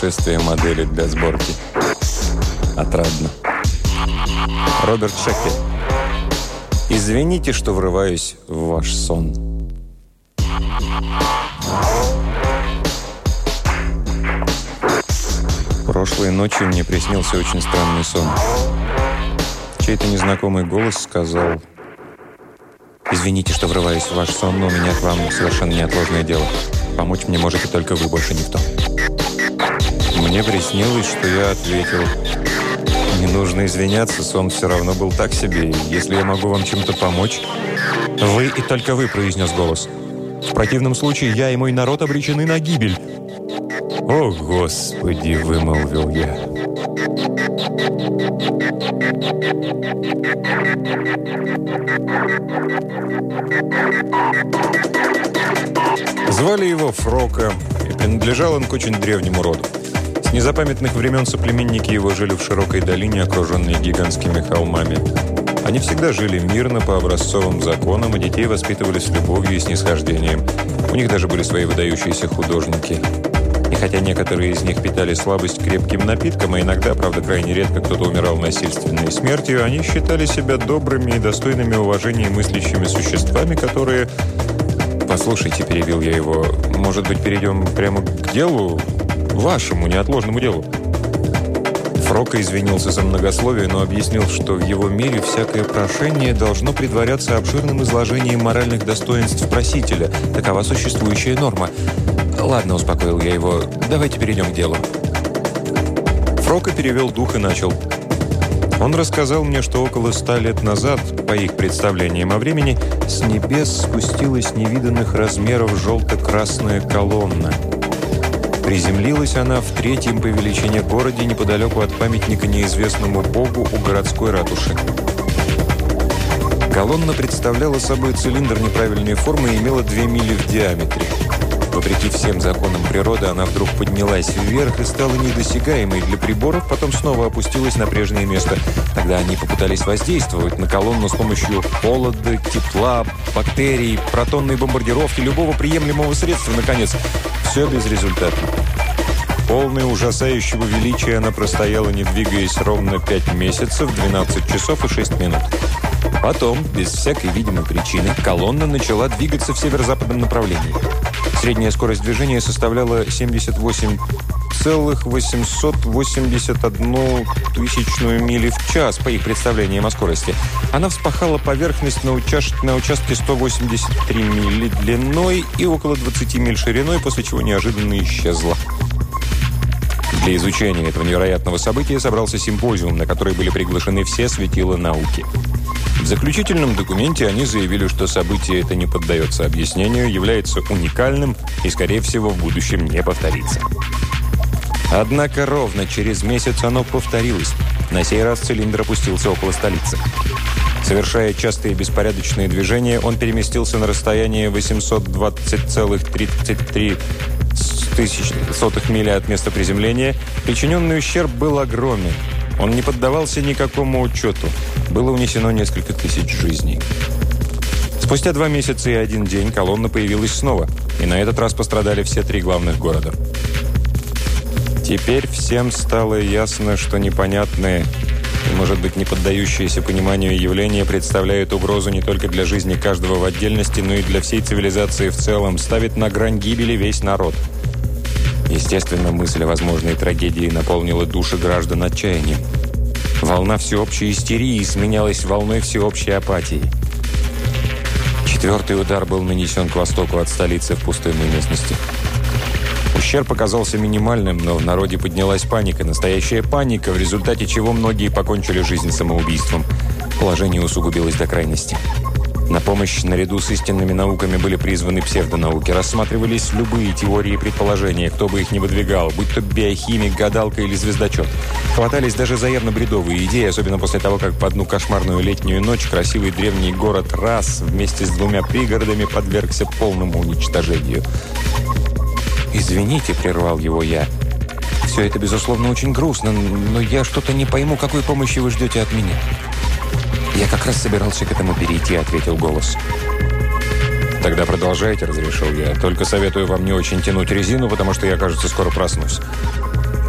путешествия модели для сборки. Отрадно. Роберт Шекли. Извините, что врываюсь в ваш сон. Прошлой ночью мне приснился очень странный сон. Чей-то незнакомый голос сказал: «Извините, что врываюсь в ваш сон, но у меня к вам совершенно неотложное дело. Помочь мне можете только вы, больше никто». Мне приснилось, что я ответил: «Не нужно извиняться, сон все равно был так себе. Если я могу вам чем-то помочь...» «Вы и только вы», — произнес голос. «В противном случае я и мой народ обречены на гибель». «О, Господи!» — вымолвил я. Звали его Фрока, и принадлежал он к очень древнему роду. С незапамятных времен соплеменники его жили в широкой долине, окруженной гигантскими холмами. Они всегда жили мирно, по образцовым законам, и детей воспитывали с любовью и снисхождением. У них даже были свои выдающиеся художники. И хотя некоторые из них питали слабость к крепким напиткам, а иногда, правда, крайне редко кто-то умирал насильственной смертью, они считали себя добрыми и достойными уважения мыслящими существами, которые... «Послушайте», — перебил я его, — «может быть, перейдем прямо к делу? Вашему неотложному делу?» Фрока извинился за многословие, но объяснил, что в его мире всякое прошение должно предваряться обширным изложением моральных достоинств просителя. Такова существующая норма. «Ладно», — успокоил я его, — «давайте перейдем к делу». Фрока перевел дух и начал. Он рассказал мне, что около 100 лет назад, по их представлениям о времени, с небес спустилась невиданных размеров желто-красная колонна. Приземлилась она в 3-м по величине городе неподалеку от памятника неизвестному богу у городской ратуши. Колонна представляла собой цилиндр неправильной формы и имела 2 мили в диаметре. Вопреки всем законам природы, она вдруг поднялась вверх и стала недосягаемой для приборов, потом снова опустилась на прежнее место. Тогда они попытались воздействовать на колонну с помощью холода, тепла, бактерий, протонной бомбардировки, любого приемлемого средства, наконец. Все безрезультатно. Полная ужасающего величия она простояла, не двигаясь, ровно 5 месяцев, 12 часов и 6 минут. Потом, без всякой видимой причины, колонна начала двигаться в северо-западном направлении. Средняя скорость движения составляла 78,881 мили в час, по их представлениям о скорости. Она вспахала поверхность на участке 183 мили длиной и около 20 миль шириной, после чего неожиданно исчезла. Для изучения этого невероятного события собрался симпозиум, на который были приглашены все светила науки. В заключительном документе они заявили, что событие это не поддается объяснению, является уникальным и, скорее всего, в будущем не повторится. Однако ровно через месяц оно повторилось. На сей раз цилиндр опустился около столицы. Совершая частые беспорядочные движения, он переместился на расстояние 820,33 мили от места приземления. Причиненный ущерб был огромен. Он не поддавался никакому учету. Было унесено несколько тысяч жизней. Спустя 2 месяца и 1 день колонна появилась снова. И на этот раз пострадали все 3 главных города. Теперь всем стало ясно, что непонятные и, может быть, не поддающиеся пониманию явления представляют угрозу не только для жизни каждого в отдельности, но и для всей цивилизации в целом, ставит на грань гибели весь народ. Естественно, мысль о возможной трагедии наполнила души граждан отчаянием. Волна всеобщей истерии сменялась волной всеобщей апатии. 4-й удар был нанесен к востоку от столицы в пустынной местности. Ущерб оказался минимальным, но в народе поднялась паника, настоящая паника, в результате чего многие покончили жизнь самоубийством. Положение усугубилось до крайности. На помощь наряду с истинными науками были призваны псевдонауки. Рассматривались любые теории и предположения, кто бы их ни выдвигал, будь то биохимик, гадалка или звездочет. Хватались даже за явно-бредовые идеи, особенно после того, как в одну кошмарную летнюю ночь красивый древний город Рас вместе с 2 пригородами подвергся полному уничтожению. «Извините», — прервал его я. «Все это, безусловно, очень грустно, но я что-то не пойму, какой помощи вы ждете от меня». «Я как раз собирался к этому перейти», — ответил голос. «Тогда продолжайте», — разрешил я. «Только советую вам не очень тянуть резину, потому что я, кажется, скоро проснусь».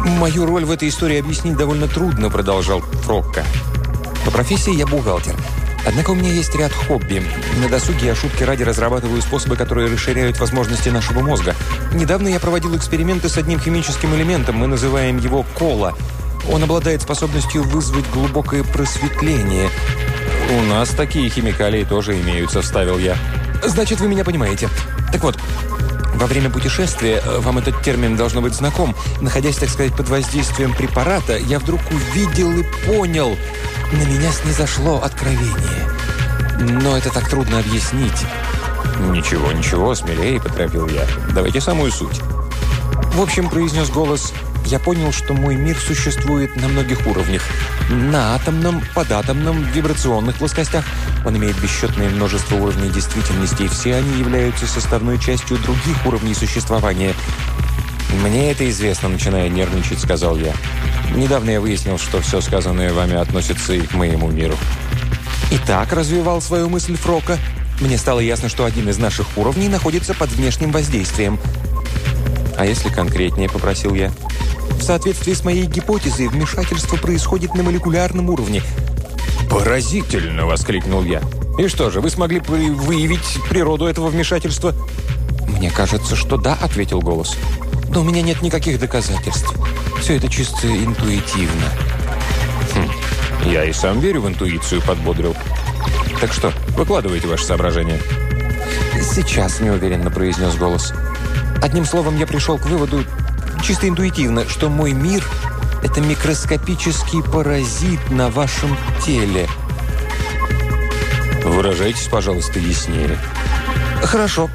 «Мою роль в этой истории объяснить довольно трудно», — продолжал Фрокко. «По профессии я бухгалтер. Однако у меня есть ряд хобби. На досуге я шутки ради разрабатываю способы, которые расширяют возможности нашего мозга. Недавно я проводил эксперименты с одним химическим элементом. Мы называем его кола. Он обладает способностью вызвать глубокое просветление». «У нас такие химикалии тоже имеются», — вставил я. «Значит, вы меня понимаете. Так вот, во время путешествия, вам этот термин должно быть знаком, находясь, так сказать, под воздействием препарата, я вдруг увидел и понял, на меня снизошло откровение. Но это так трудно объяснить». «Ничего, ничего, смелее», — поторопил я. «Давайте самую суть». «В общем, — произнес голос, — я понял, что мой мир существует на многих уровнях. На атомном, податомном, вибрационных плоскостях. Он имеет бесчетное множество уровней действительности, и все они являются составной частью других уровней существования». «Мне это известно», — начиная нервничать, сказал я. «Недавно я выяснил, что все сказанное вами относится и к моему миру». «Итак», — развивал свою мысль Фрокко, — «мне стало ясно, что один из наших уровней находится под внешним воздействием». «А если конкретнее?» — попросил я. «В соответствии с моей гипотезой, вмешательство происходит на молекулярном уровне». «Поразительно!» — воскликнул я. «И что же, вы смогли выявить природу этого вмешательства?» «Мне кажется, что да», — ответил голос. «Но у меня нет никаких доказательств. Все это чисто интуитивно». «Я и сам верю в интуицию», — подбодрил. «Так что, выкладывайте ваши соображения». «Сейчас», — неуверенно произнес голос. «Одним словом, я пришел к выводу, чисто интуитивно, что мой мир — это микроскопический паразит на вашем теле». «Выражайтесь, пожалуйста, яснее». «Хорошо.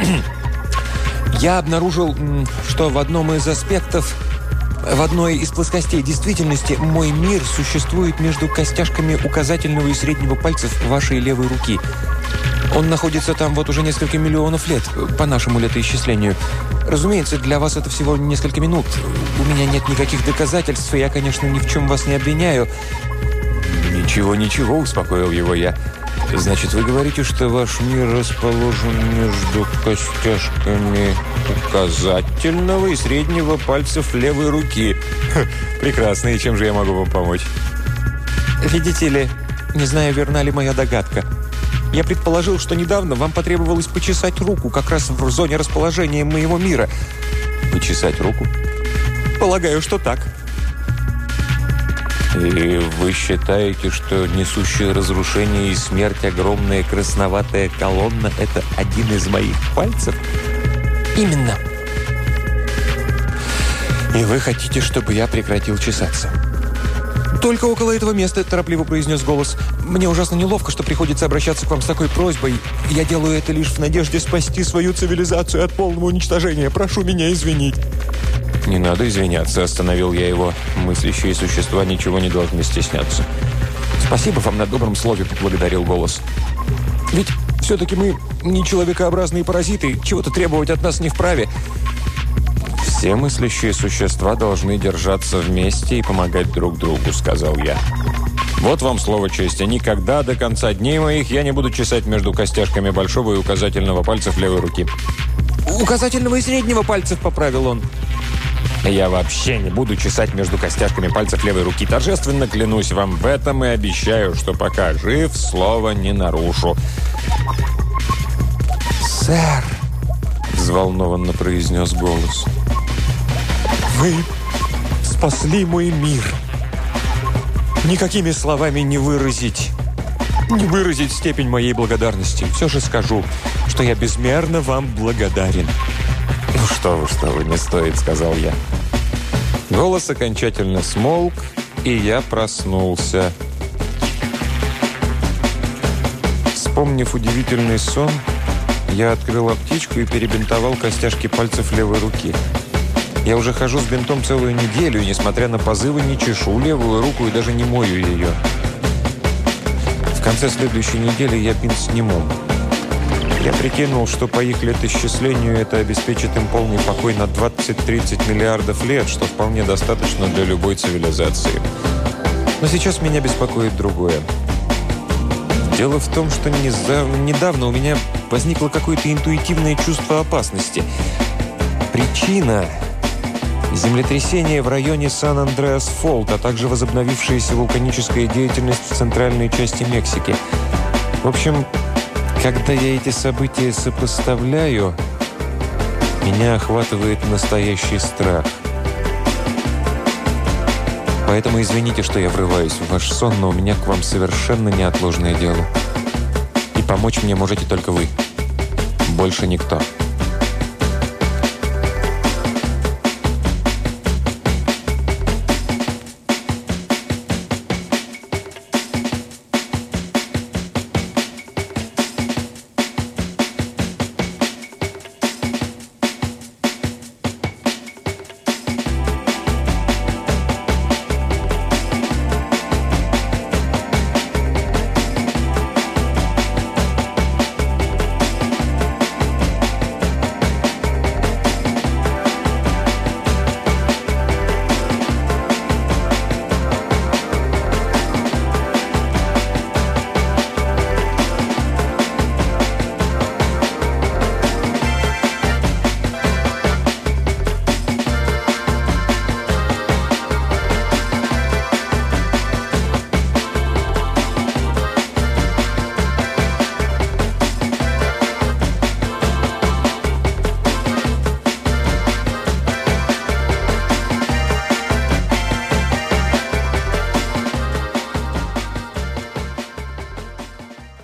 Я обнаружил, что в одном из аспектов, в одной из плоскостей действительности, мой мир существует между костяшками указательного и среднего пальцев вашей левой руки. Он находится там вот уже несколько миллионов лет, по нашему летоисчислению. Разумеется, для вас это всего несколько минут. У меня нет никаких доказательств, и я, конечно, ни в чем вас не обвиняю». «Ничего, ничего», — успокоил его я. «Значит, вы говорите, что ваш мир расположен между костяшками указательного и среднего пальцев левой руки. Прекрасно, и чем же я могу вам помочь?» «Видите ли, не знаю, верна ли моя догадка. Я предположил, что недавно вам потребовалось почесать руку как раз в зоне расположения моего мира». «Почесать руку?» «Полагаю, что так». «И вы считаете, что несущая разрушение и смерть огромная красноватая колонна – это один из моих пальцев?» «Именно». «И вы хотите, чтобы я прекратил чесаться?» «Только около этого места», – торопливо произнес голос. «Мне ужасно неловко, что приходится обращаться к вам с такой просьбой. Я делаю это лишь в надежде спасти свою цивилизацию от полного уничтожения. Прошу меня извинить». «Не надо извиняться», – остановил я его. «Мыслящие существа ничего не должны стесняться». «Спасибо вам на добром слове», – поблагодарил голос. «Ведь все-таки мы не человекообразные паразиты. Чего-то требовать от нас не вправе». «Все мыслящие существа должны держаться вместе и помогать друг другу», – сказал я. «Вот вам слово чести. Никогда до конца дней моих я не буду чесать между костяшками большого и указательного пальцев левой руки». «Указательного и среднего пальцев», – поправил он. «Я вообще не буду чесать между костяшками пальцев левой руки. Торжественно клянусь вам в этом и обещаю, что пока жив, слова не нарушу». «Сэр», – взволнованно произнес голос, – «вы спасли мой мир. Никакими словами не выразить степень моей благодарности. Все же скажу, что я безмерно вам благодарен». «Ну что вы, не стоит», — сказал я. Голос окончательно смолк, и я проснулся. Вспомнив удивительный сон, я открыл аптечку и перебинтовал костяшки пальцев левой руки. Я уже хожу с бинтом целую неделю, и, несмотря на позывы, не чешу левую руку и даже не мою ее. В конце следующей недели я бинт сниму. Я прикинул, что по их летоисчислению это обеспечит им полный покой на 20-30 миллиардов лет, что вполне достаточно для любой цивилизации. Но сейчас меня беспокоит другое. Дело в том, что недавно у меня возникло какое-то интуитивное чувство опасности. Причина землетрясение в районе Сан-Андреас-Фолт, а также возобновившаяся вулканическая деятельность в центральной части Мексики. В общем, когда я эти события сопоставляю, меня охватывает настоящий страх. Поэтому извините, что я врываюсь в ваш сон, но у меня к вам совершенно неотложное дело. И помочь мне можете только вы. Больше никто.